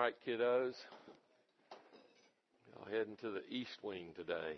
right, kiddos. I'll head into the east wing today.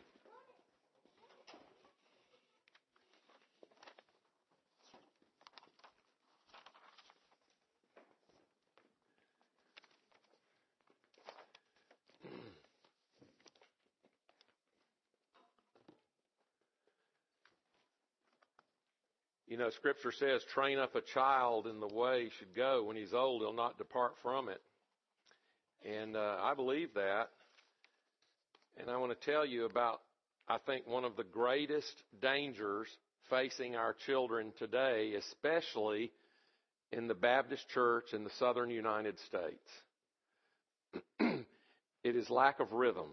You know, Scripture says, train up a child in the way he should go. When he's old, he'll not depart from it. And I believe that. And I want to tell you about, I think, one of the greatest dangers facing our children today, especially in the Baptist Church in the southern United States. It is lack of rhythm.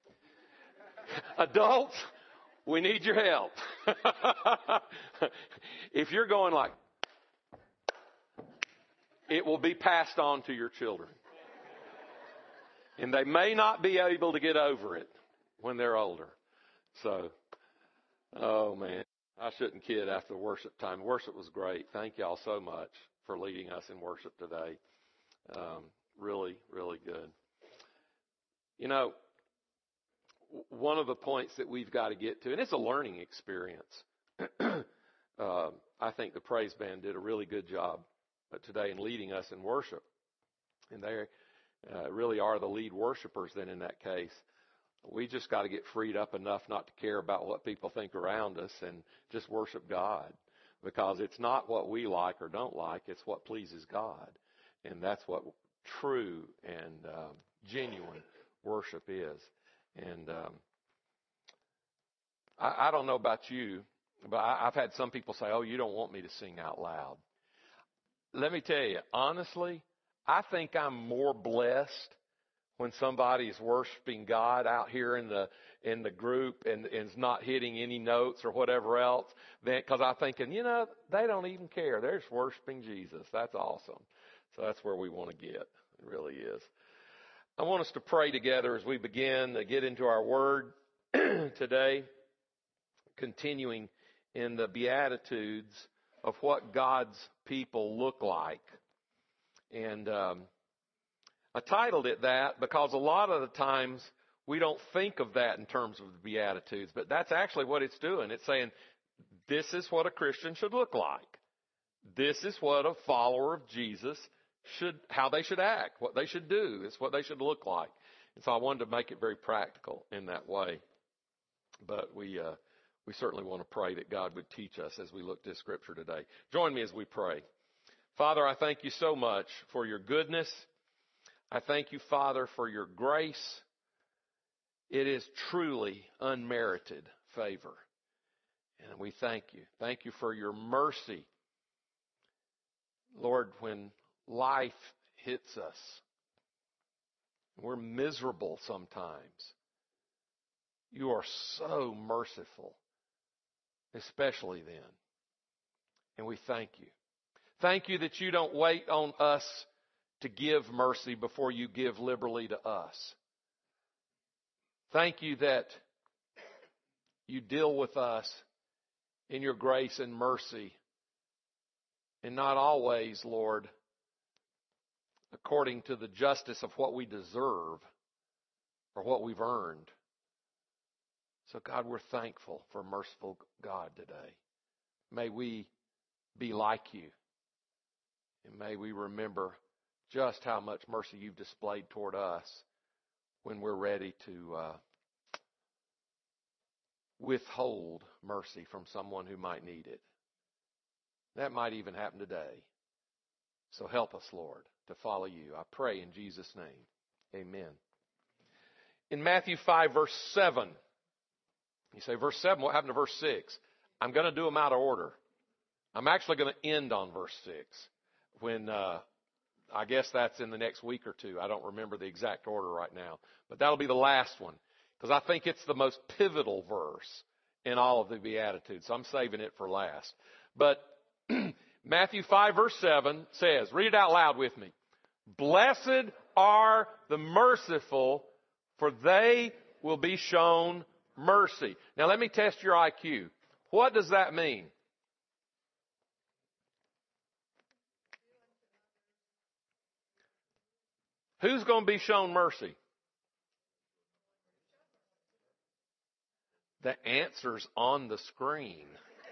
Adults, we need your help. If you're going like, it will be passed on to your children. And they may not be able to get over it when they're older. So, oh man, I shouldn't kid after the worship time. Worship was great. Thank y'all so much for leading us in worship today. Really, really good. You know, one of the points that we've got to get to, and it's a learning experience. I think the praise band did a really good job today in leading us in worship. And they really are the lead worshipers then in that case. We just got to get freed up enough not to care about what people think around us and just worship God. Because it's not what we like or don't like, it's what pleases God. And that's what true and genuine worship is. And I don't know about you, but I've had some people say, oh, you don't want me to sing out loud. Let me tell you, honestly, I think I'm more blessed when somebody is worshiping God out here in the group and is not hitting any notes or whatever else, because I'm thinking, you know, they don't even care. They're just worshiping Jesus. That's awesome. So that's where we want to get. It really is. I want us to pray together as we begin to get into our word today, continuing in the Beatitudes of what God's people look like. And I titled it that because a lot of the times we don't think of that in terms of the Beatitudes, but that's actually what it's doing. It's saying this is what a Christian should look like. This is what a follower of Jesus how they should act, what they should do. It's what they should look like. And so I wanted to make it very practical in that way. But we certainly want to pray that God would teach us as we look to Scripture today. Join me as we pray. Father, I thank you so much for your goodness. I thank you, Father, for your grace. It is truly unmerited favor. And we thank you. Thank you for your mercy. Lord, when life hits us, we're miserable sometimes. You are so merciful, especially then. And we thank you. Thank you that you don't wait on us to give mercy before you give liberally to us. Thank you that you deal with us in your grace and mercy, and not always, Lord, according to the justice of what we deserve or what we've earned. So, God, we're thankful for merciful God today. May we be like you, and may we remember just how much mercy you've displayed toward us when we're ready to withhold mercy from someone who might need it. That might even happen today. So help us, Lord, to follow you. I pray in Jesus' name. Amen. In Matthew 5, verse 7, you say, verse 7, what happened to verse 6? I'm going to do them out of order. I'm actually going to end on verse 6 when I guess that's in the next week or two. I don't remember the exact order right now. But that'll be the last one because I think it's the most pivotal verse in all of the Beatitudes. So I'm saving it for last. But Matthew 5, verse 7 says, read it out loud with me. Blessed are the merciful, for they will be shown mercy. Now let me test your IQ. What does that mean? Who's going to be shown mercy? The answer's on the screen.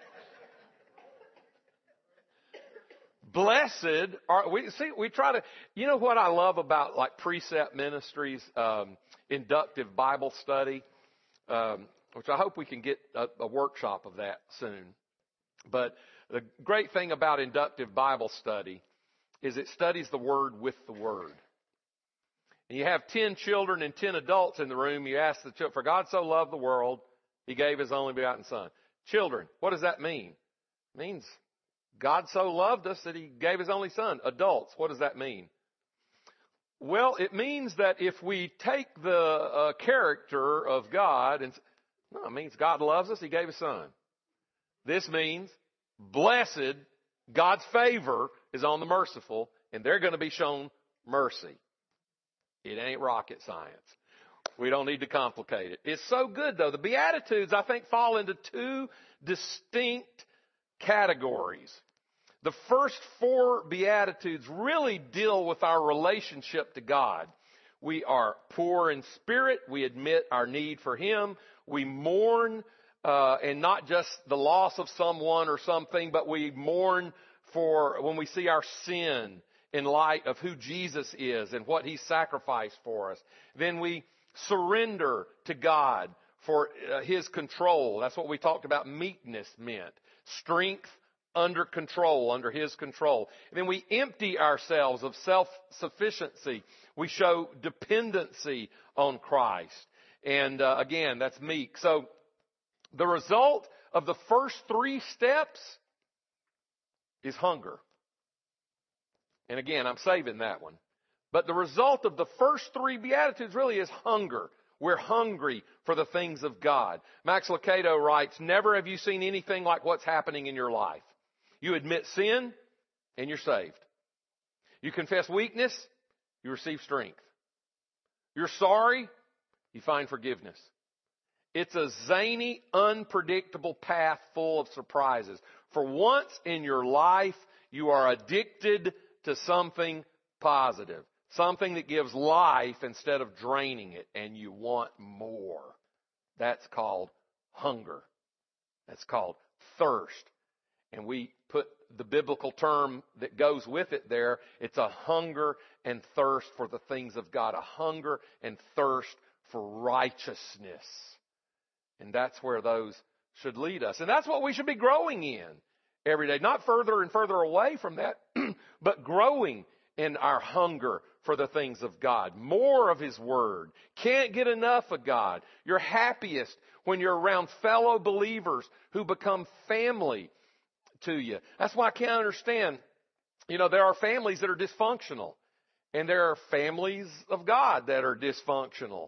Blessed are we try to, you know what I love about like Precept Ministries, inductive Bible study, which I hope we can get a workshop of that soon. But the great thing about inductive Bible study is it studies the Word with the Word. And you have 10 children and 10 adults in the room. You ask the children, for God so loved the world, He gave His only begotten Son. Children, what does that mean? It means God so loved us that He gave His only Son. Adults, what does that mean? Well, it means that if we take the character of God, it means God loves us, He gave His Son. This means, blessed, God's favor is on the merciful, and they're going to be shown mercy. It ain't rocket science. We don't need to complicate it. It's so good, though. The Beatitudes, I think, fall into two distinct categories. The first 4 Beatitudes really deal with our relationship to God. We are poor in spirit. We admit our need for Him. We mourn, and not just the loss of someone or something, but we mourn for when we see our sin in light of who Jesus is and what He sacrificed for us. Then we surrender to God for His control. That's what we talked about meekness meant. Strength under control, under His control. And then we empty ourselves of self-sufficiency. We show dependency on Christ. And again, that's meek. So the result of the first 3 steps is hunger. And again, I'm saving that one. But the result of the first 3 Beatitudes really is hunger. We're hungry for the things of God. Max Lucado writes, never have you seen anything like what's happening in your life. You admit sin, and you're saved. You confess weakness, you receive strength. You're sorry, you find forgiveness. It's a zany, unpredictable path full of surprises. For once in your life, you are addicted to something positive. Something that gives life instead of draining it, and you want more. That's called hunger. That's called thirst. And we put the biblical term that goes with it there. It's a hunger and thirst for the things of God. A hunger and thirst for righteousness. And that's where those should lead us. And that's what we should be growing in every day. Not further and further away from that, but growing in our hunger for the things of God. More of His Word. Can't get enough of God. You're happiest when you're around fellow believers who become family to you. That's why I can't understand, there are families that are dysfunctional. And there are families of God that are dysfunctional.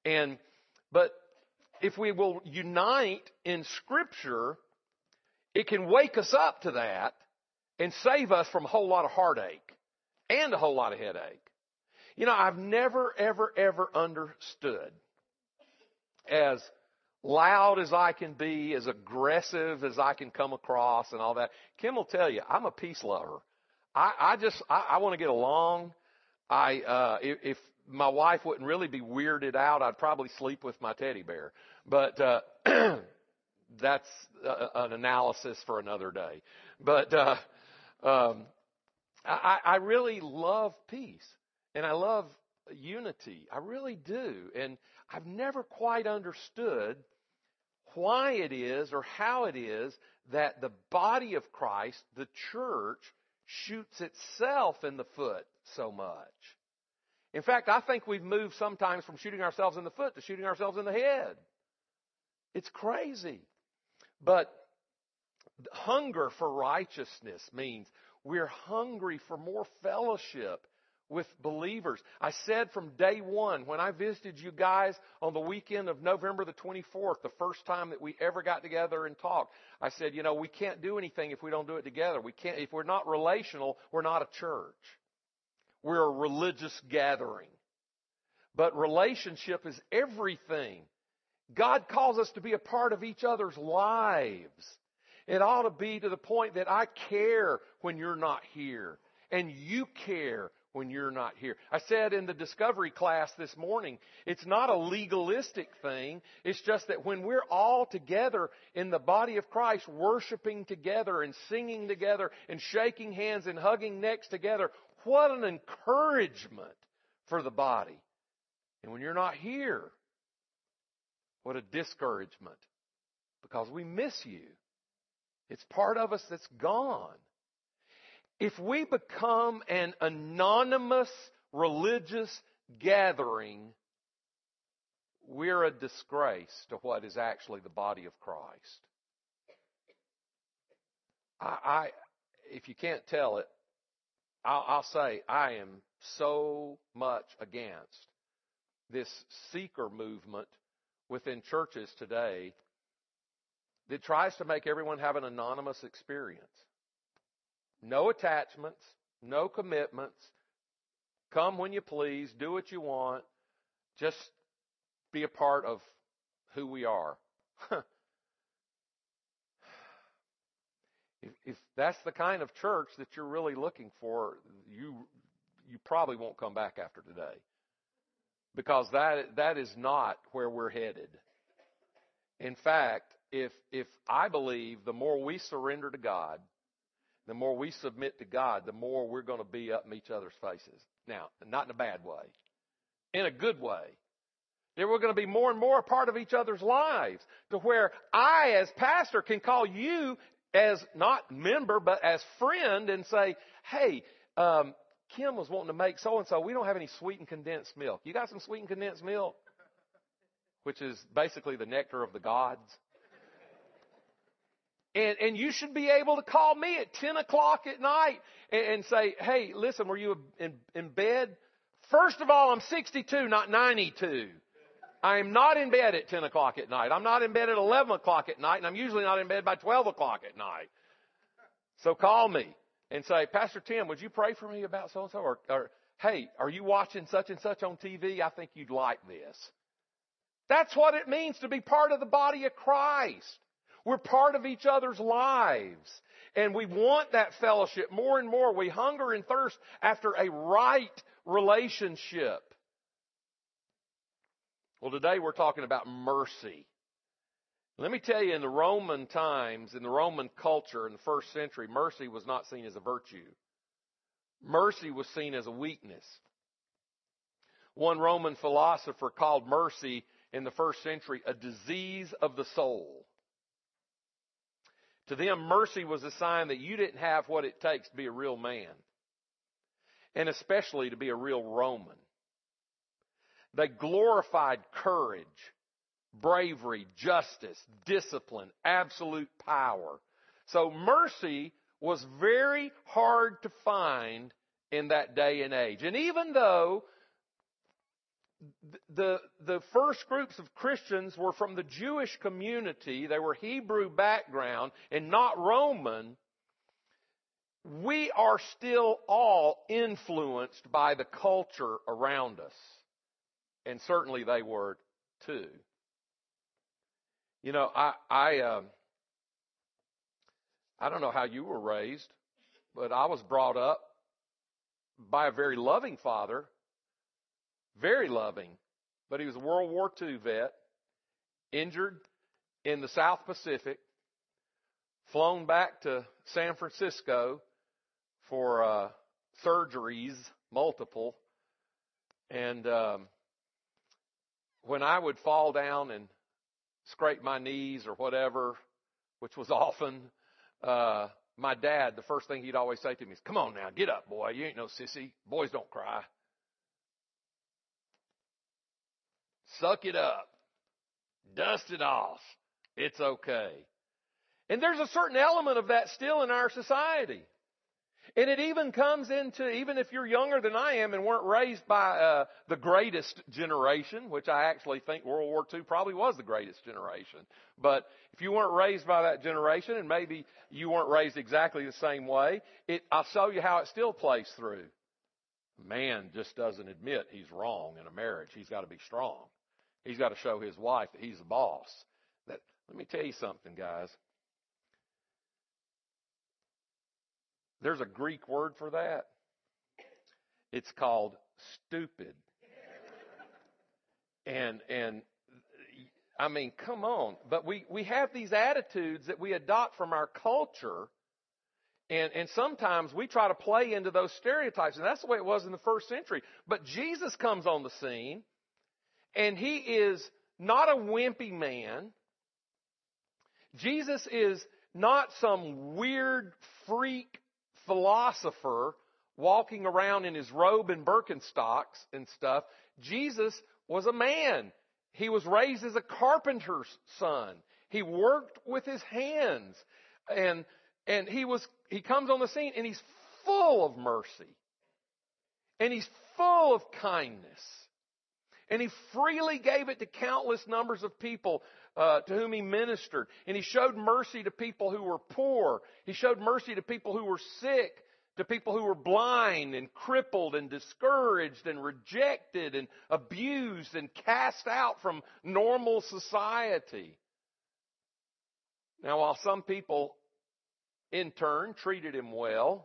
But if we will unite in Scripture, it can wake us up to that and save us from a whole lot of heartache and a whole lot of headache. I've never, ever, ever understood, as loud as I can be, as aggressive as I can come across and all that. Kim will tell you, I'm a peace lover. I want to get along. If my wife wouldn't really be weirded out, I'd probably sleep with my teddy bear. But that's an analysis for another day. But I really love peace. And I love unity. I really do. And I've never quite understood why it is or how it is that the body of Christ, the church, shoots itself in the foot so much. In fact, I think we've moved sometimes from shooting ourselves in the foot to shooting ourselves in the head. It's crazy. But hunger for righteousness means we're hungry for more fellowship with believers. I said from day one, when I visited you guys on the weekend of November the 24th, the first time that we ever got together and talked, I said, we can't do anything if we don't do it together. If we're not relational, we're not a church. We're a religious gathering. But relationship is everything. God calls us to be a part of each other's lives. It ought to be to the point that I care when you're not here. And you care when you're not here. I said in the discovery class this morning, it's not a legalistic thing. It's just that when we're all together in the body of Christ, worshiping together and singing together and shaking hands and hugging necks together, what an encouragement for the body. And when you're not here, what a discouragement, because we miss you. It's part of us that's gone. If we become an anonymous religious gathering, we're a disgrace to what is actually the body of Christ. If you can't tell it, I'll say I am so much against this seeker movement within churches today that tries to make everyone have an anonymous experience. No attachments, no commitments. Come when you please, do what you want. Just be a part of who we are. If that's the kind of church that you're really looking for, you probably won't come back after today. Because that is not where we're headed. In fact, if I believe the more we surrender to God, the more we submit to God, the more we're going to be up in each other's faces. Now, not in a bad way. In a good way. That we're going to be more and more a part of each other's lives. To where I, as pastor, can call you as not member, but as friend and say, hey, Kim was wanting to make so-and-so. We don't have any sweetened condensed milk. You got some sweetened condensed milk? Which is basically the nectar of the gods. And you should be able to call me at 10 o'clock at night and say, hey, listen, were you in bed? First of all, I'm 62, not 92. I am not in bed at 10 o'clock at night. I'm not in bed at 11 o'clock at night, and I'm usually not in bed by 12 o'clock at night. So call me and say, Pastor Tim, would you pray for me about so-and-so? Or, hey, are you watching such and such on TV? I think you'd like this. That's what it means to be part of the body of Christ. We're part of each other's lives. And we want that fellowship more and more. We hunger and thirst after a right relationship. Well, today we're talking about mercy. Let me tell you, in the Roman times, in the Roman culture in the first century, mercy was not seen as a virtue. Mercy was seen as a weakness. One Roman philosopher called mercy in the first century a disease of the soul. To them, mercy was a sign that you didn't have what it takes to be a real man, and especially to be a real Roman. They glorified courage, bravery, justice, discipline, absolute power. So mercy was very hard to find in that day and age. And even though the first groups of Christians were from the Jewish community, they were Hebrew background and not Roman, we are still all influenced by the culture around us. And certainly they were too. You know, I don't know how you were raised, but I was brought up by a very loving father. Very loving, but he was a World War II vet, injured in the South Pacific, flown back to San Francisco for surgeries, multiple, and when I would fall down and scrape my knees or whatever, which was often, my dad, the first thing he'd always say to me is, come on now, get up, boy, you ain't no sissy, boys don't cry. Suck it up. Dust it off. It's okay. And there's a certain element of that still in our society. And it even comes into, even if you're younger than I am and weren't raised by the greatest generation, which I actually think World War II probably was the greatest generation. But if you weren't raised by that generation, and maybe you weren't raised exactly the same way, I'll show you how it still plays through. Man just doesn't admit he's wrong in a marriage. He's got to be strong. He's got to show his wife that he's the boss. Let me tell you something, guys. There's a Greek word for that. It's called stupid. And I mean, come on. But we have these attitudes that we adopt from our culture, and sometimes we try to play into those stereotypes, and that's the way it was in the first century. But Jesus comes on the scene, and he is not a wimpy man. Jesus is not some weird freak philosopher walking around in his robe and Birkenstocks and stuff. Jesus was a man. He was raised as a carpenter's son. He worked with his hands. And he comes on the scene, and he's full of mercy. And he's full of kindness. And he freely gave it to countless numbers of people to whom he ministered. And he showed mercy to people who were poor. He showed mercy to people who were sick, to people who were blind and crippled and discouraged and rejected and abused and cast out from normal society. Now, while some people in turn treated him well,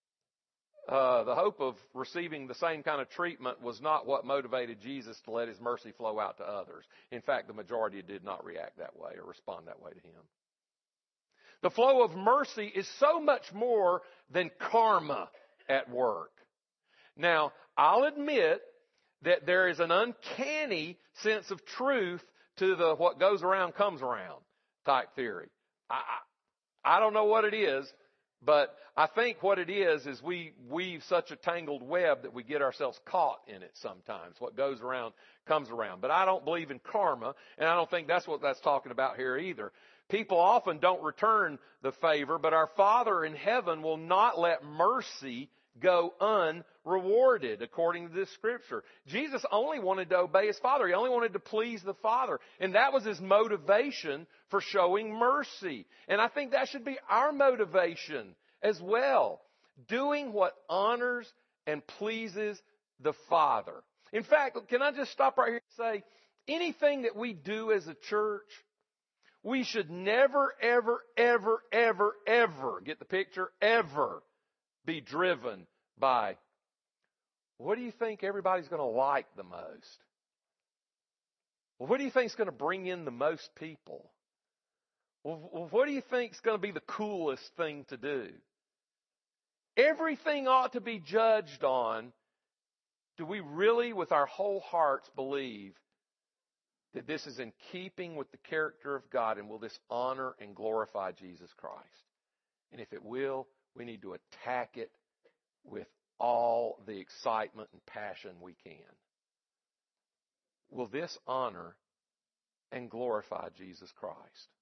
the hope of receiving the same kind of treatment was not what motivated Jesus to let his mercy flow out to others. In fact, the majority did not react that way or respond that way to him. The flow of mercy is so much more than karma at work. Now, I'll admit that there is an uncanny sense of truth to the what goes around comes around type theory. I don't know what it is, but I think what it is we weave such a tangled web that we get ourselves caught in it sometimes. What goes around comes around. But I don't believe in karma, and I don't think that's what that's talking about here either. People often don't return the favor, but our Father in heaven will not let mercy go unrewarded, according to this scripture. Jesus only wanted to obey his Father. He only wanted to please the Father. And that was his motivation for showing mercy. And I think that should be our motivation as well. Doing what honors and pleases the Father. In fact, can I just stop right here and say, anything that we do as a church, we should never, ever, ever, ever, ever, get the picture, ever be driven by, what do you think everybody's going to like the most? Well, what do you think is going to bring in the most people? Well, what do you think is going to be the coolest thing to do? Everything ought to be judged on, do we really with our whole hearts believe that this is in keeping with the character of God, and will this honor and glorify Jesus Christ? And if it will, we need to attack it with all the excitement and passion we can. Will this honor and glorify Jesus Christ?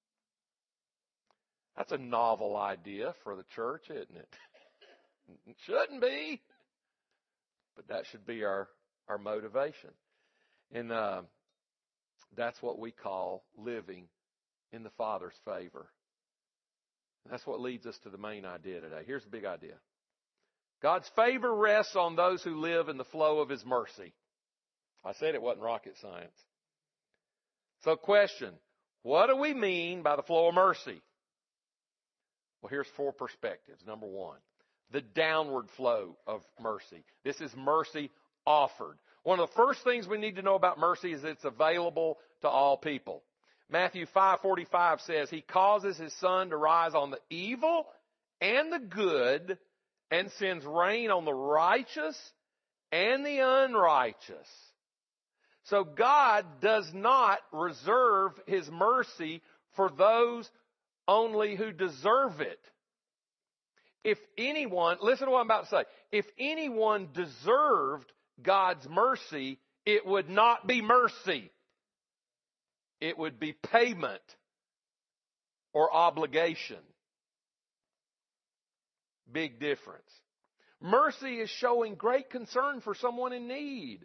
That's a novel idea for the church, isn't it? It shouldn't be, but that should be our motivation. And that's what we call living in the Father's favor. That's what leads us to the main idea today. Here's the big idea. God's favor rests on those who live in the flow of his mercy. I said it wasn't rocket science. So question, what do we mean by the flow of mercy? Well, here's 4 perspectives. Number 1, the downward flow of mercy. This is mercy offered. One of the first things we need to know about mercy is it's available to all people. Matthew 5:45 says, he causes his sun to rise on the evil and the good, and sends rain on the righteous and the unrighteous. So God does not reserve his mercy for those only who deserve it. If anyone, listen to what I'm about to say, if anyone deserved God's mercy, it would not be mercy. It would be payment or obligation. Big difference. Mercy is showing great concern for someone in need.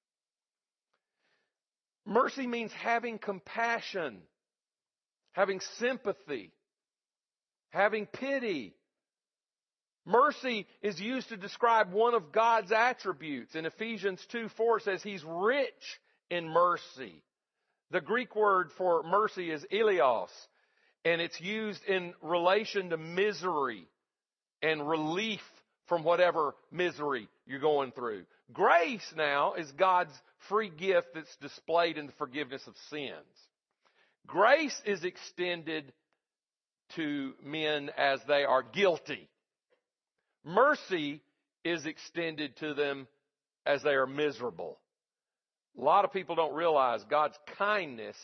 Mercy means having compassion, having sympathy, having pity. Mercy is used to describe one of God's attributes. In Ephesians 2:4 it says he's rich in mercy. The Greek word for mercy is ilios, and it's used in relation to misery and relief from whatever misery you're going through. Grace now is God's free gift that's displayed in the forgiveness of sins. Grace is extended to men as they are guilty. Mercy is extended to them as they are miserable. A lot of people don't realize God's kindness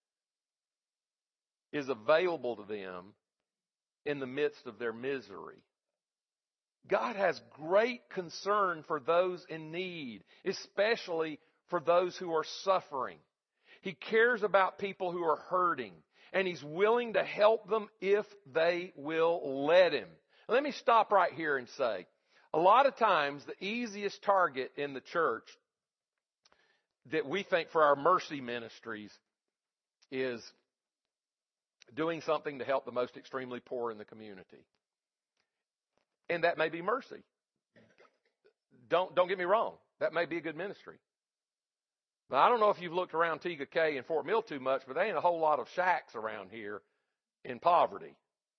is available to them in the midst of their misery. God has great concern for those in need, especially for those who are suffering. He cares about people who are hurting, and He's willing to help them if they will let Him. Let me stop right here and say, a lot of times the easiest target in the church that we think for our mercy ministries is doing something to help the most extremely poor in the community. And that may be mercy. Don't get me wrong. That may be a good ministry. But I don't know if you've looked around Tega Cay and Fort Mill too much, but there ain't a whole lot of shacks around here in poverty.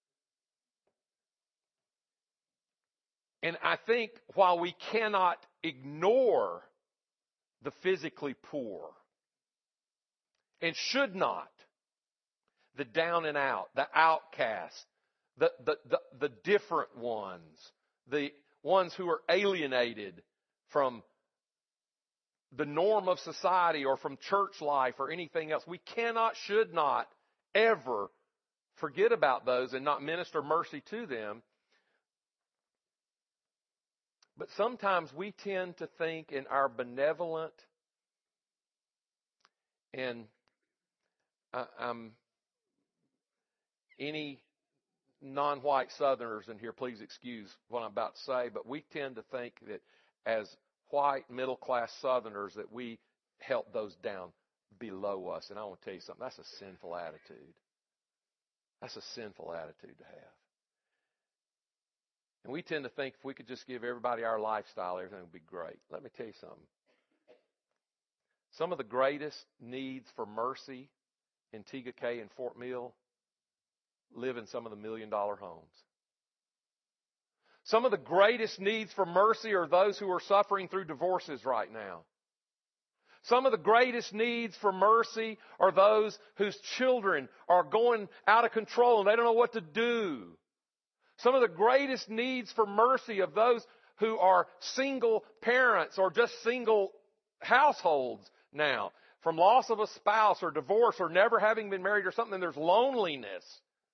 And I think while we cannot ignore the physically poor, and should not, the down and out, the outcast, the different ones, the ones who are alienated from the norm of society or from church life or anything else. We cannot, should not ever forget about those and not minister mercy to them. But sometimes we tend to think in our benevolent and any non-white Southerners in here, please excuse what I'm about to say, but we tend to think that as white middle-class Southerners that we help those down below us. And I want to tell you something, that's a sinful attitude. That's a sinful attitude to have. And we tend to think if we could just give everybody our lifestyle, everything would be great. Let me tell you something. Some of the greatest needs for mercy in Tega Cay and Fort Mill live in some of the $1 million homes. Some of the greatest needs for mercy are those who are suffering through divorces right now. Some of the greatest needs for mercy are those whose children are going out of control and they don't know what to do. Some of the greatest needs for mercy of those who are single parents or just single households now, from loss of a spouse or divorce or never having been married or something, there's loneliness.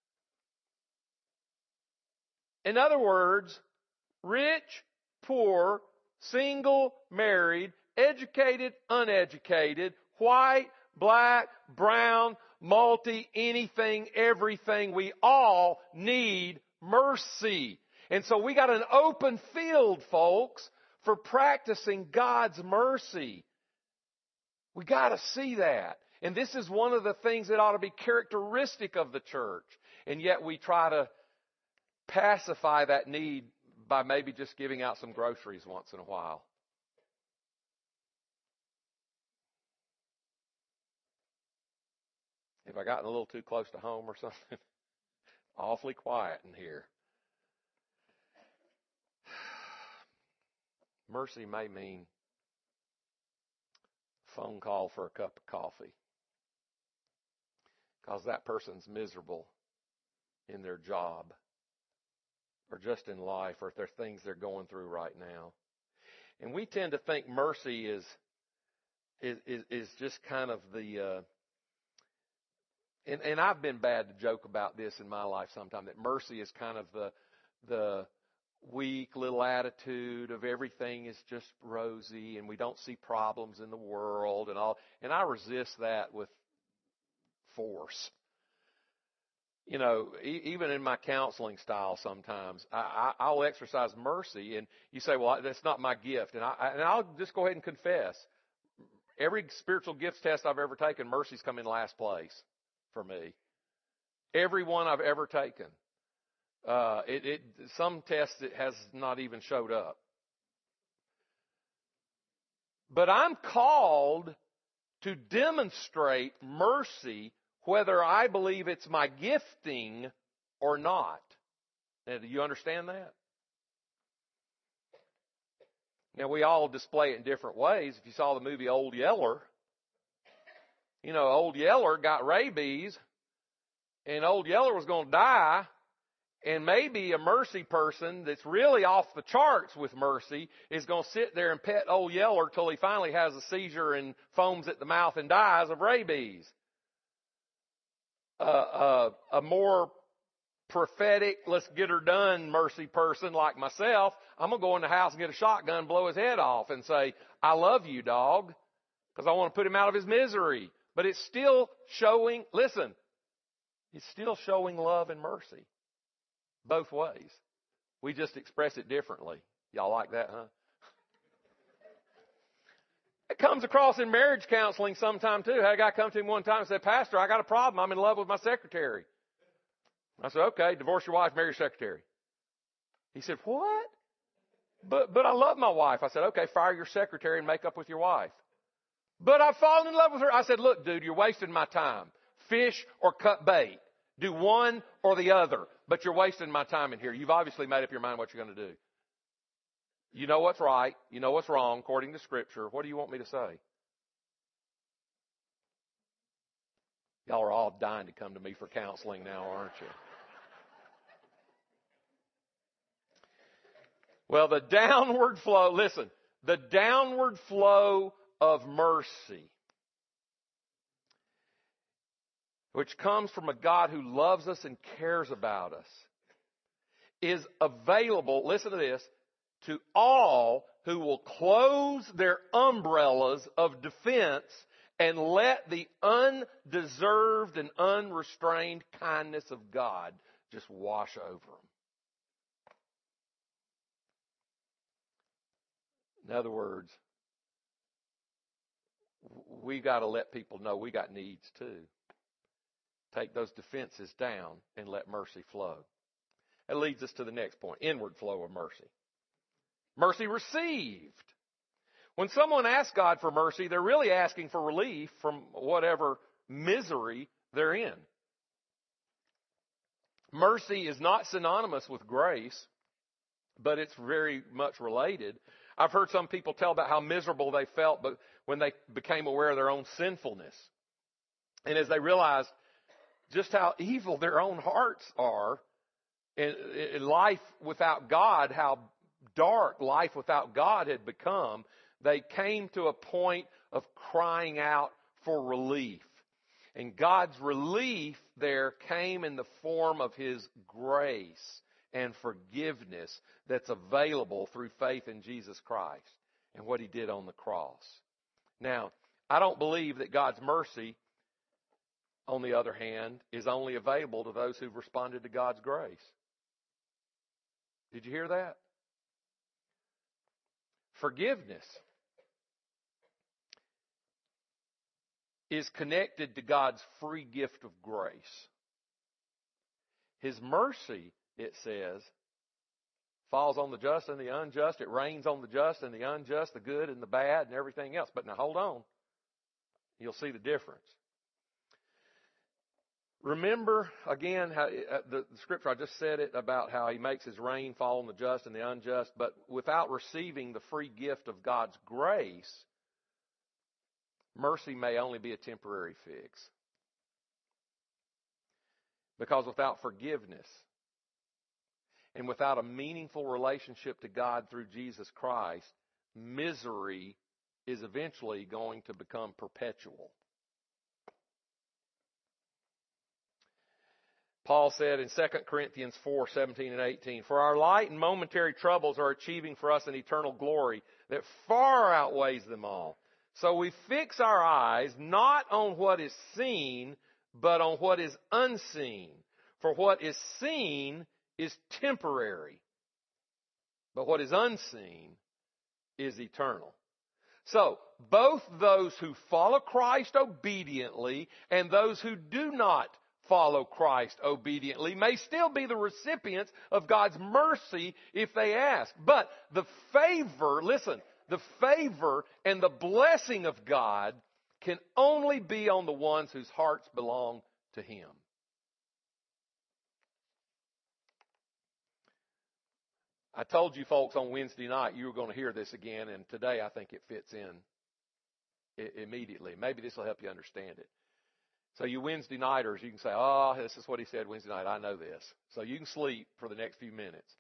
In other words, rich, poor, single, married, educated, uneducated, white, black, brown, multi, anything, everything, we all need mercy. And so we got an open field, folks, for practicing God's mercy. We got to see that. And this is one of the things that ought to be characteristic of the church. And yet we try to pacify that need by maybe just giving out some groceries once in a while. Have I gotten a little too close to home or something? Awfully quiet in here. Mercy may mean a phone call for a cup of coffee, because that person's miserable in their job or just in life, or if there are things they're going through right now. And we tend to think mercy is just kind of the and I've been bad to joke about this in my life sometimes, that mercy is kind of the weak little attitude of everything is just rosy and we don't see problems in the world and all. And I resist that with force. You know, even in my counseling style sometimes, I'll exercise mercy. And you say, well, that's not my gift. And I'll just go ahead and confess. Every spiritual gifts test I've ever taken, mercy's come in last place for me. Every one I've ever taken. Some tests it has not even showed up. But I'm called to demonstrate mercy whether I believe it's my gifting or not. Now, do you understand that? Now, we all display it in different ways. If you saw the movie Old Yeller, Old Yeller got rabies, and Old Yeller was going to die, and maybe a mercy person that's really off the charts with mercy is going to sit there and pet Old Yeller till he finally has a seizure and foams at the mouth and dies of rabies. A more prophetic, let's get her done mercy person like myself, I'm going to go in the house and get a shotgun and blow his head off and say, I love you, dog, because I want to put him out of his misery. But it's still showing, listen, it's still showing love and mercy. Both ways. We just express it differently. Y'all like that, huh? It comes across in marriage counseling sometime too. I had a guy come to me one time and said, Pastor, I got a problem. I'm in love with my secretary. I said, okay, divorce your wife, marry your secretary. He said, what? But I love my wife. I said, okay, fire your secretary and make up with your wife. But I've fallen in love with her. I said, look, dude, you're wasting my time. Fish or cut bait. Do one or the other. But you're wasting my time in here. You've obviously made up your mind what you're going to do. You know what's right. You know what's wrong according to Scripture. What do you want me to say? Y'all are all dying to come to me for counseling now, aren't you? Well, the downward flow, listen, the downward flow of mercy, which comes from a God who loves us and cares about us, is available, listen to this, to all who will close their umbrellas of defense and let the undeserved and unrestrained kindness of God just wash over them. In other words, we got to let people know we got needs too. Take those defenses down and let mercy flow. That leads us to the next point, inward flow of mercy. Mercy received. When someone asks God for mercy, they're really asking for relief from whatever misery they're in. Mercy is not synonymous with grace, but it's very much related. I've heard some people tell about how miserable they felt but when they became aware of their own sinfulness. And as they realized just how evil their own hearts are, in life without God, how dark life without God had become, they came to a point of crying out for relief. And God's relief there came in the form of His grace and forgiveness that's available through faith in Jesus Christ and what He did on the cross. Now, I don't believe that God's mercy, on the other hand, is only available to those who've responded to God's grace. Did you hear that? Forgiveness is connected to God's free gift of grace. His mercy, it says, falls on the just and the unjust. It rains on the just and the unjust, the good and the bad and everything else. But now hold on. You'll see the difference. Remember, again, how the scripture, I just said it about how He makes His rain fall on the just and the unjust. But without receiving the free gift of God's grace, mercy may only be a temporary fix. Because without forgiveness and without a meaningful relationship to God through Jesus Christ, misery is eventually going to become perpetual. Paul said in 2 Corinthians 4:17 and 18, "For our light and momentary troubles are achieving for us an eternal glory that far outweighs them all. So we fix our eyes not on what is seen, but on what is unseen. For what is seen is temporary, but what is unseen is eternal." So, both those who follow Christ obediently and those who do not follow Christ obediently may still be the recipients of God's mercy if they ask. But the favor, listen, the favor and the blessing of God can only be on the ones whose hearts belong to Him. I told you folks on Wednesday night you were going to hear this again, and today I think it fits in immediately. Maybe this will help you understand it. So you Wednesday nighters, you can say, oh, this is what he said Wednesday night. I know this. So you can sleep for the next few minutes.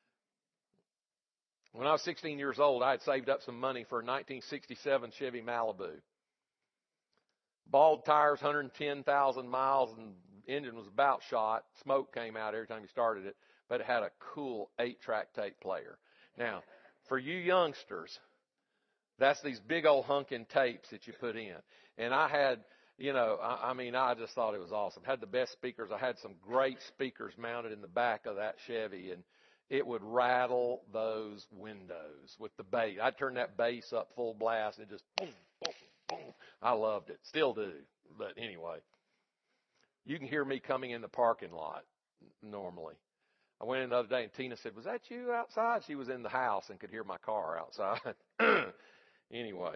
When I was 16 years old, I had saved up some money for a 1967 Chevy Malibu. Bald tires, 110,000 miles, and the engine was about shot. Smoke came out every time you started it, but it had a cool 8-track tape player. Now, for you youngsters, that's these big old hunking tapes that you put in. And I had, I just thought it was awesome. Had the best speakers. I had some great speakers mounted in the back of that Chevy, and it would rattle those windows with the bass. I'd turn that bass up full blast, and it just boom, boom, boom. I loved it. Still do. But anyway, you can hear me coming in the parking lot normally. I went in the other day, and Tina said, was that you outside? She was in the house and could hear my car outside. Anyway.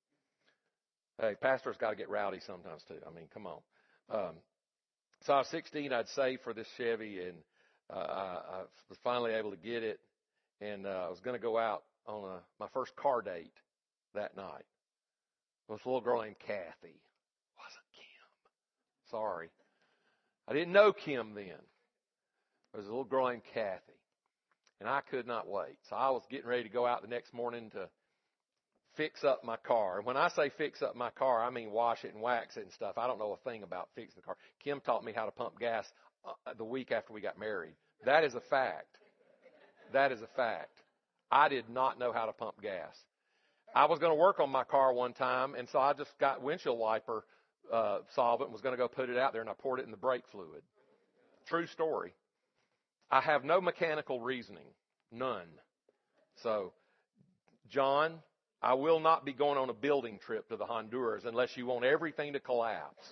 Hey, pastors got to get rowdy sometimes, too. I mean, come on. So I was 16. I'd saved for this Chevy, and I was finally able to get it. And I was going to go out on my first car date that night. With a little girl named Kathy. Wasn't Kim. Sorry. I didn't know Kim then. There was a little girl named Kathy. And I could not wait. So I was getting ready to go out the next morning to fix up my car. And when I say fix up my car, I mean wash it and wax it and stuff. I don't know a thing about fixing the car. Kim taught me how to pump gas the week after we got married. That is a fact. That is a fact. I did not know how to pump gas. I was going to work on my car one time, and so I just got windshield wiper solvent and was going to go put it out there, and I poured it in the brake fluid. True story. I have no mechanical reasoning. None. So, John, I will not be going on a building trip to the Honduras unless you want everything to collapse.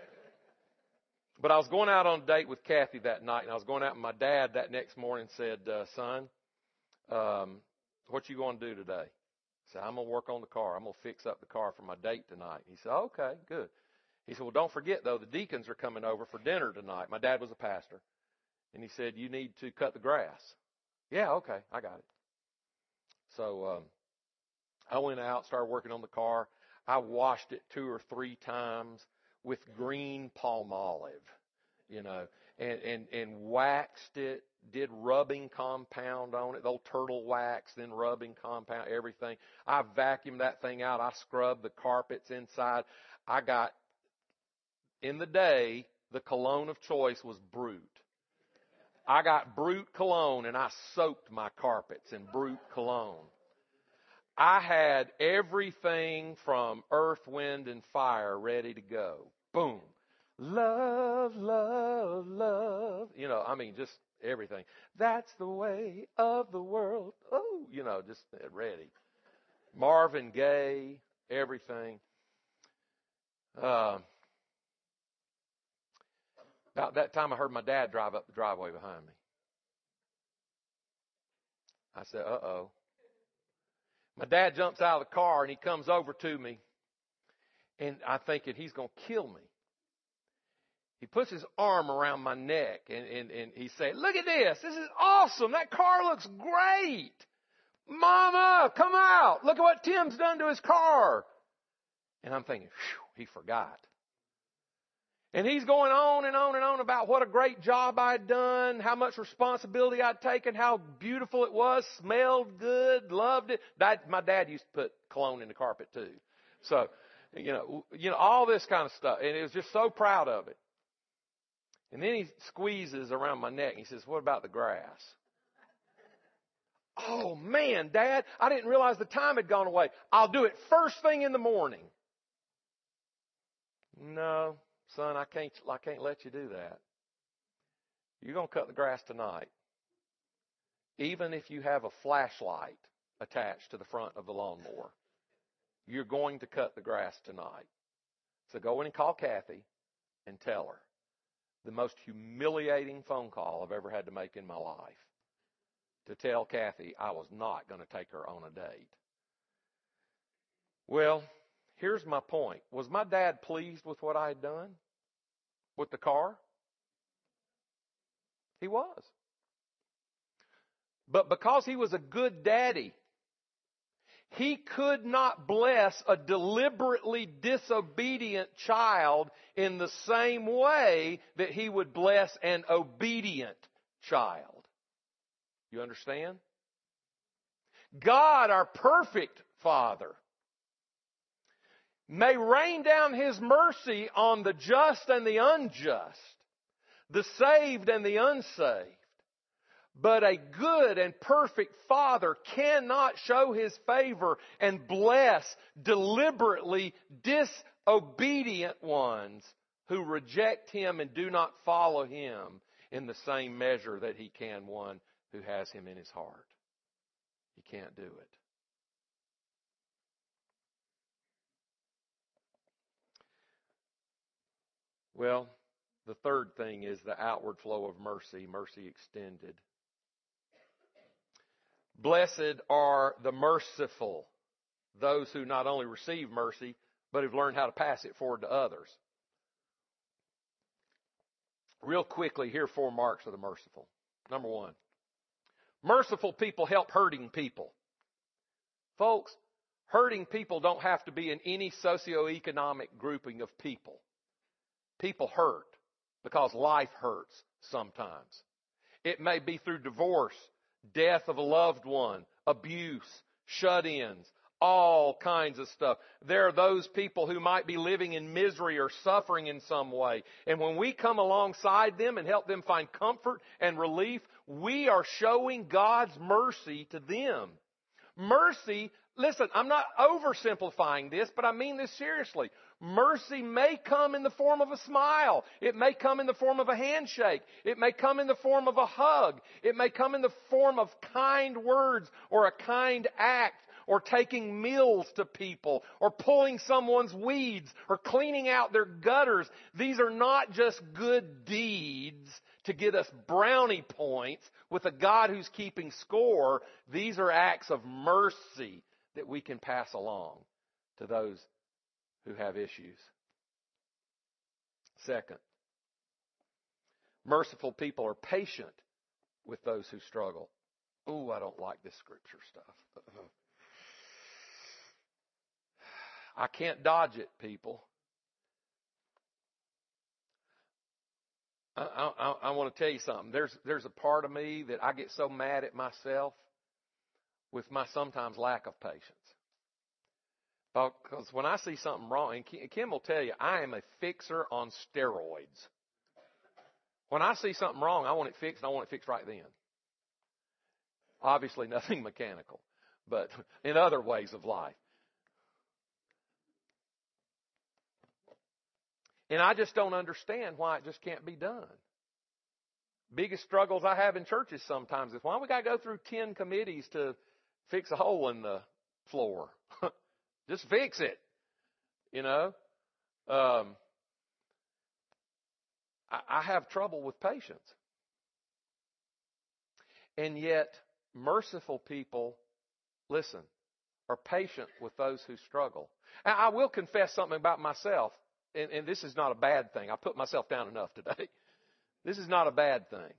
But I was going out on a date with Kathy that night, and I was going out with my dad that next morning and said, son, what you going to do today? I said, I'm going to work on the car. I'm going to fix up the car for my date tonight. He said, okay, good. He said, well, don't forget, though, the deacons are coming over for dinner tonight. My dad was a pastor. And he said, you need to cut the grass. Yeah, okay, I got it. So I went out, started working on the car. I washed it 2 or 3 times with green palm olive, and waxed it, did rubbing compound on it, the old turtle wax, then rubbing compound, everything. I vacuumed that thing out. I scrubbed the carpets inside. I got, in the day, the cologne of choice was Brute. I got Brute cologne, and I soaked my carpets in Brute cologne. I had everything from Earth, Wind, and Fire ready to go. Boom. Love, love, love. Just everything. That's the way of the world. Oh, just ready. Marvin Gaye, everything. About that time, I heard my dad drive up the driveway behind me. I said, uh-oh. My dad jumps out of the car, and he comes over to me, and I'm thinking he's going to kill me. He puts his arm around my neck, and he said, look at this. This is awesome. That car looks great. Mama, come out. Look at what Tim's done to his car. And I'm thinking, he forgot. And he's going on and on and on about what a great job I'd done, how much responsibility I'd taken, how beautiful it was, smelled good, loved it. My dad used to put cologne in the carpet too. So, all this kind of stuff. And he was just so proud of it. And then he squeezes around my neck and he says, what about the grass? Oh man, Dad, I didn't realize the time had gone away. I'll do it first thing in the morning. No. Son, I can't let you do that. You're going to cut the grass tonight. Even if you have a flashlight attached to the front of the lawnmower, you're going to cut the grass tonight. So go in and call Kathy and tell her. The most humiliating phone call I've ever had to make in my life. To tell Kathy I was not going to take her on a date. Well, here's my point. Was my dad pleased with what I had done? With the car? He was. But because he was a good daddy, he could not bless a deliberately disobedient child in the same way that he would bless an obedient child. You understand? God, our perfect Father, may rain down His mercy on the just and the unjust, the saved and the unsaved. But a good and perfect Father cannot show His favor and bless deliberately disobedient ones who reject Him and do not follow Him in the same measure that He can one who has Him in his heart. He can't do it. Well, the third thing is the outward flow of mercy, mercy extended. Blessed are the merciful, those who not only receive mercy, but have learned how to pass it forward to others. Real quickly, here are 4 marks of the merciful. Number 1, merciful people help hurting people. Folks, hurting people don't have to be in any socioeconomic grouping of people. People hurt because life hurts sometimes. It may be through divorce, death of a loved one, abuse, shut-ins, all kinds of stuff. There are those people who might be living in misery or suffering in some way. And when we come alongside them and help them find comfort and relief, we are showing God's mercy to them. Mercy, listen, I'm not oversimplifying this, but I mean this seriously. Mercy may come in the form of a smile. It may come in the form of a handshake. It may come in the form of a hug. It may come in the form of kind words or a kind act, or taking meals to people, or pulling someone's weeds, or cleaning out their gutters. These are not just good deeds to get us brownie points with a God who's keeping score. These are acts of mercy that we can pass along to those who have issues. Second, merciful people are patient with those who struggle. Ooh, I don't like this scripture stuff. I can't dodge it, people. I want to tell you something. There's a part of me that I get so mad at myself with my sometimes lack of patience. Because when I see something wrong, and Kim will tell you, I am a fixer on steroids. When I see something wrong, I want it fixed, and I want it fixed right then. Obviously, nothing mechanical, but in other ways of life. And I just don't understand why it just can't be done. Biggest struggles I have in churches sometimes is why we got to go through 10 committees to fix a hole in the floor. Just fix it, you know. I have trouble with patience. And yet, merciful people, listen, are patient with those who struggle. And I will confess something about myself. And this is not a bad thing. I put myself down enough today. This is not a bad thing.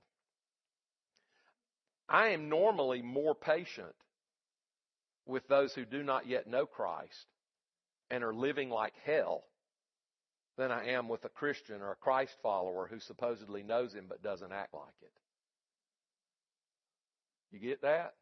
I am normally more patient with those who do not yet know Christ and are living like hell than I am with a Christian or a Christ follower who supposedly knows Him but doesn't act like it. You get that?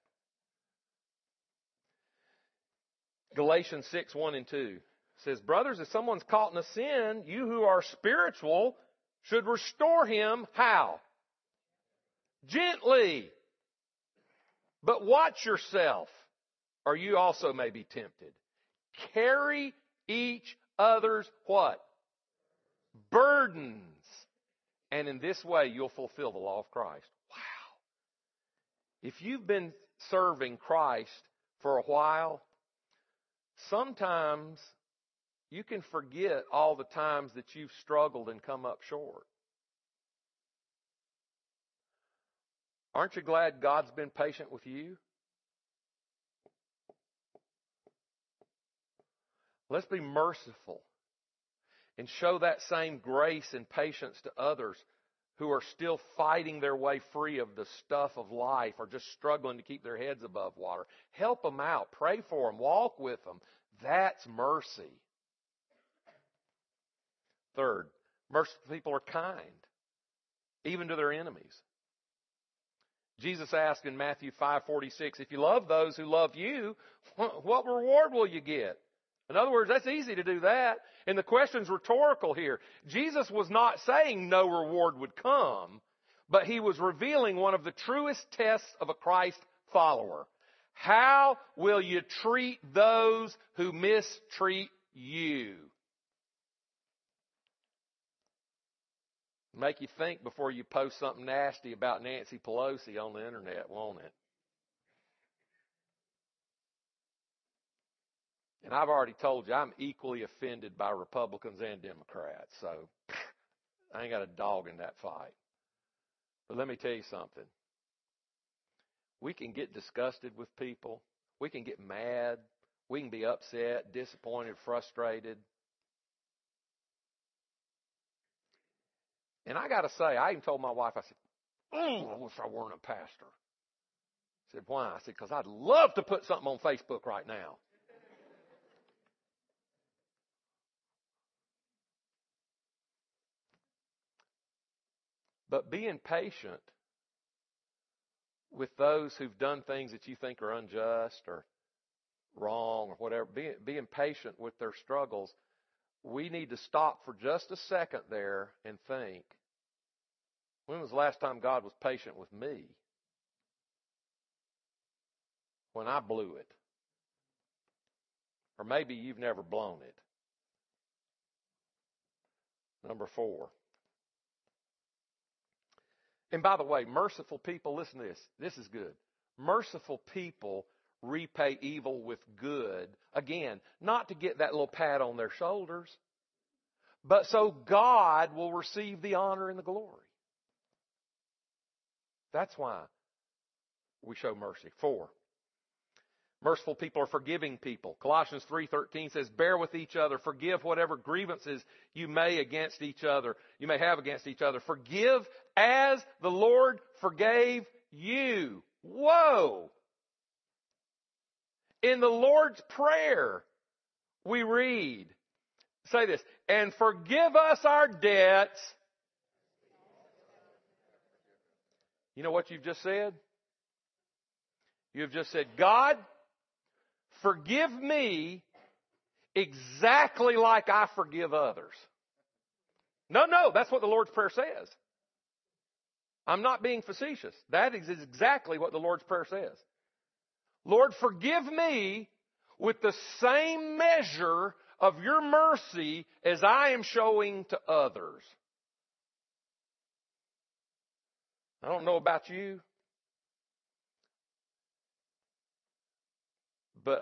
Galatians 6:1-2. Says, brothers, if someone's caught in a sin, you who are spiritual should restore him. How? Gently. But watch yourself, or you also may be tempted. Carry each other's what? Burdens. And in this way, you'll fulfill the law of Christ. Wow. If you've been serving Christ for a while, sometimes you can forget all the times that you've struggled and come up short. Aren't you glad God's been patient with you? Let's be merciful and show that same grace and patience to others who are still fighting their way free of the stuff of life or just struggling to keep their heads above water. Help them out. Pray for them. Walk with them. That's mercy. Third, merciful people are kind, even to their enemies. Jesus asked in Matthew 5:46, if you love those who love you, what reward will you get? In other words, that's easy to do that. And the question's rhetorical here. Jesus was not saying no reward would come, but he was revealing one of the truest tests of a Christ follower. How will you treat those who mistreat you? Make you think before you post something nasty about Nancy Pelosi on the internet, won't it? And I've already told you I'm equally offended by Republicans and Democrats, so I ain't got a dog in that fight. But let me tell you something. We can get disgusted with people. We can get mad. We can be upset, disappointed, frustrated. And I got to say, I even told my wife, I said, I wish I weren't a pastor. I said, why? I said, because I'd love to put something on Facebook right now. But being patient with those who've done things that you think are unjust or wrong or whatever, being patient with their struggles, we need to stop for just a second there and think, when was the last time God was patient with me? When I blew it. Or maybe you've never blown it. Number 4. And by the way, merciful people, listen to this. This is good. Merciful people repay evil with good. Again, not to get that little pat on their shoulders, but so God will receive the honor and the glory. That's why we show mercy. 4. Merciful people are forgiving people. Colossians 3:13 says, bear with each other. Forgive whatever grievances you may have against each other. Forgive as the Lord forgave you. Whoa! In the Lord's Prayer, we read, say this, and forgive us our debts. You know what you've just said? You've just said, God, forgive me exactly like I forgive others. No, that's what the Lord's Prayer says. I'm not being facetious. That is exactly what the Lord's Prayer says. Lord, forgive me with the same measure of your mercy as I am showing to others. I don't know about you, but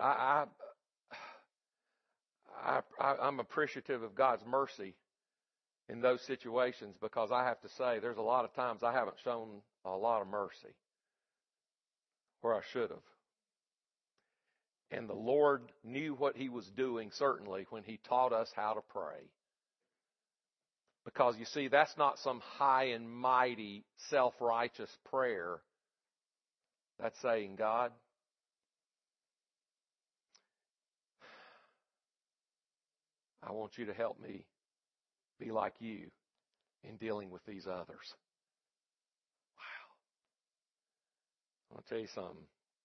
I'm appreciative of God's mercy in those situations, because I have to say there's a lot of times I haven't shown a lot of mercy where I should have. And the Lord knew what he was doing, certainly, when he taught us how to pray. Because, you see, that's not some high and mighty, self-righteous prayer. That's saying, God, I want you to help me be like you in dealing with these others. Wow. I want to tell you something.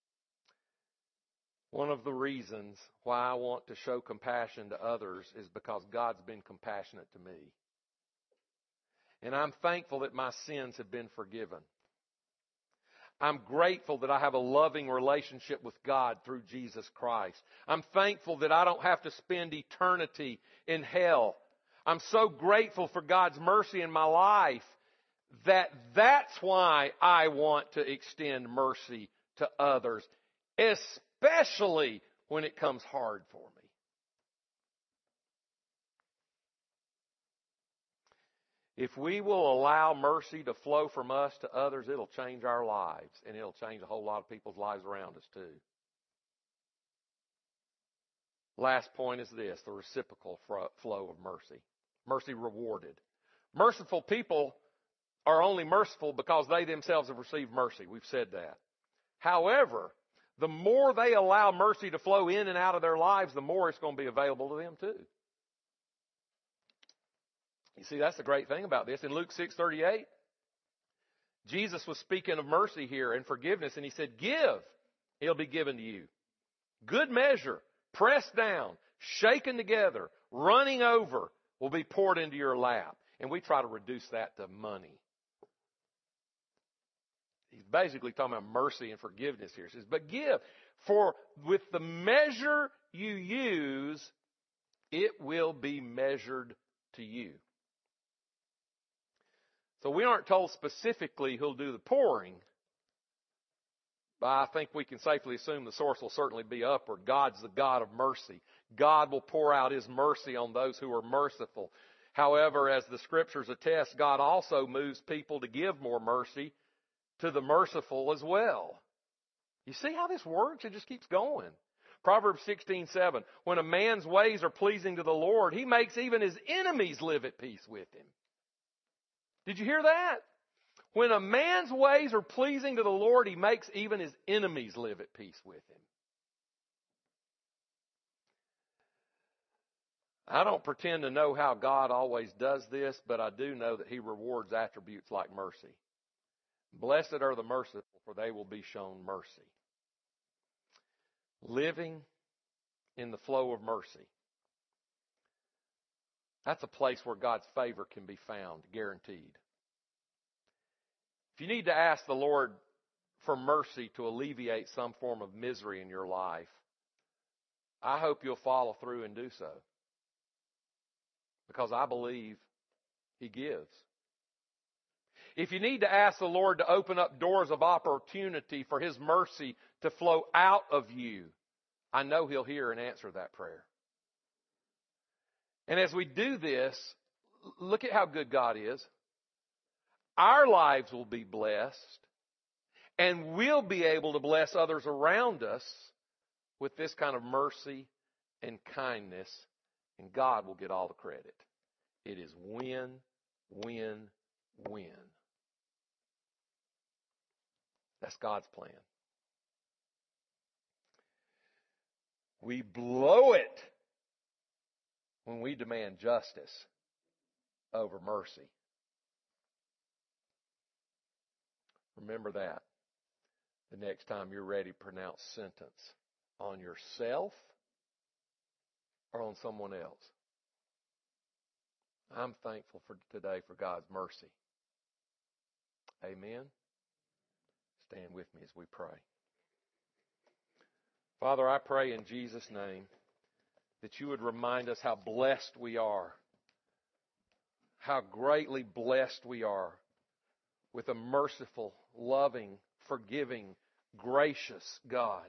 One of the reasons why I want to show compassion to others is because God's been compassionate to me. And I'm thankful that my sins have been forgiven. I'm grateful that I have a loving relationship with God through Jesus Christ. I'm thankful that I don't have to spend eternity in hell. I'm so grateful for God's mercy in my life that's why I want to extend mercy to others, especially when it comes hard for me. If we will allow mercy to flow from us to others, it'll change our lives, and it'll change a whole lot of people's lives around us too. Last point is this, the reciprocal flow of mercy. Mercy rewarded. Merciful people are only merciful because they themselves have received mercy. We've said that. However, the more they allow mercy to flow in and out of their lives, the more it's going to be available to them too. You see, that's the great thing about this. In Luke 6:38, Jesus was speaking of mercy here and forgiveness, and he said, give, it'll be given to you. Good measure, pressed down, shaken together, running over, will be poured into your lap. And we try to reduce that to money. He's basically talking about mercy and forgiveness here. He says, but give, for with the measure you use, it will be measured to you. So we aren't told specifically who'll do the pouring, but I think we can safely assume the source will certainly be upward. God's the God of mercy. God will pour out His mercy on those who are merciful. However, as the Scriptures attest, God also moves people to give more mercy to the merciful as well. You see how this works? It just keeps going. Proverbs 16:7, when a man's ways are pleasing to the Lord, He makes even his enemies live at peace with him. Did you hear that? When a man's ways are pleasing to the Lord, He makes even his enemies live at peace with him. I don't pretend to know how God always does this, but I do know that He rewards attributes like mercy. Blessed are the merciful, for they will be shown mercy. Living in the flow of mercy. That's a place where God's favor can be found, guaranteed. If you need to ask the Lord for mercy to alleviate some form of misery in your life, I hope you'll follow through and do so. Because I believe He gives. If you need to ask the Lord to open up doors of opportunity for His mercy to flow out of you, I know He'll hear and answer that prayer. And as we do this, look at how good God is. Our lives will be blessed, and we'll be able to bless others around us with this kind of mercy and kindness, and God will get all the credit. It is win, win, win. That's God's plan. We blow it when we demand justice over mercy. Remember that the next time you're ready to pronounce sentence on yourself or on someone else. I'm thankful for today for God's mercy. Amen. Stand with me as we pray. Father, I pray in Jesus' name that you would remind us how blessed we are, how greatly blessed we are with a merciful, loving, forgiving, gracious God.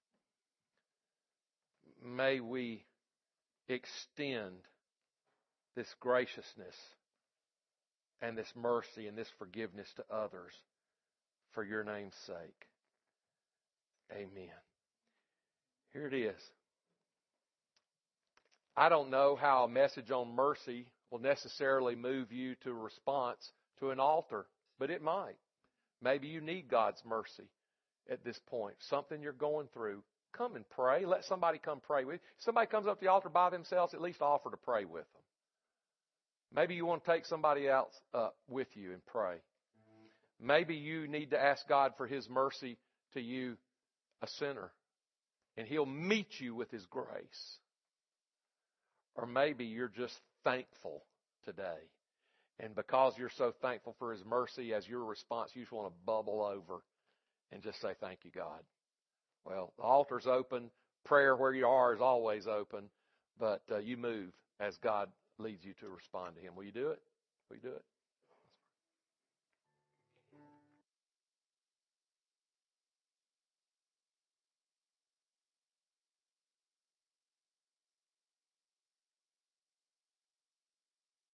May we extend this graciousness and this mercy and this forgiveness to others for your name's sake. Amen. Here it is. I don't know how a message on mercy will necessarily move you to a response to an altar, but it might. Maybe you need God's mercy at this point. Something you're going through. Come and pray. Let somebody come pray with you. If somebody comes up to the altar by themselves, at least offer to pray with them. Maybe you want to take somebody else up with you and pray. Maybe you need to ask God for His mercy to you, a sinner, and He'll meet you with His grace. Or maybe you're just thankful today. And because you're so thankful for His mercy, as your response, you just want to bubble over and just say, thank you, God. Well, the altar's open. Prayer where you are is always open. But you move as God leads you to respond to Him. Will you do it? Will you do it?